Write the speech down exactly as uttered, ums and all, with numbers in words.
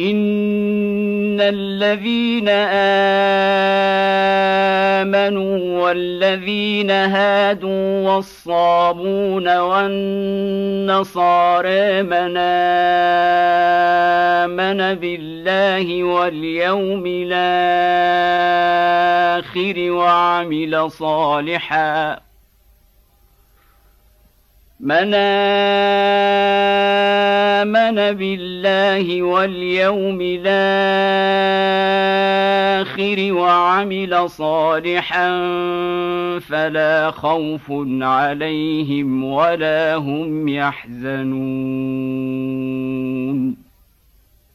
إن الذين آمنوا والذين هادوا والصابون والنصارى من آمن بالله واليوم الآخر وعمل صالحا من آمن بالله واليوم الآخر وعمل صالحا فلا خوف عليهم ولا هم يحزنون.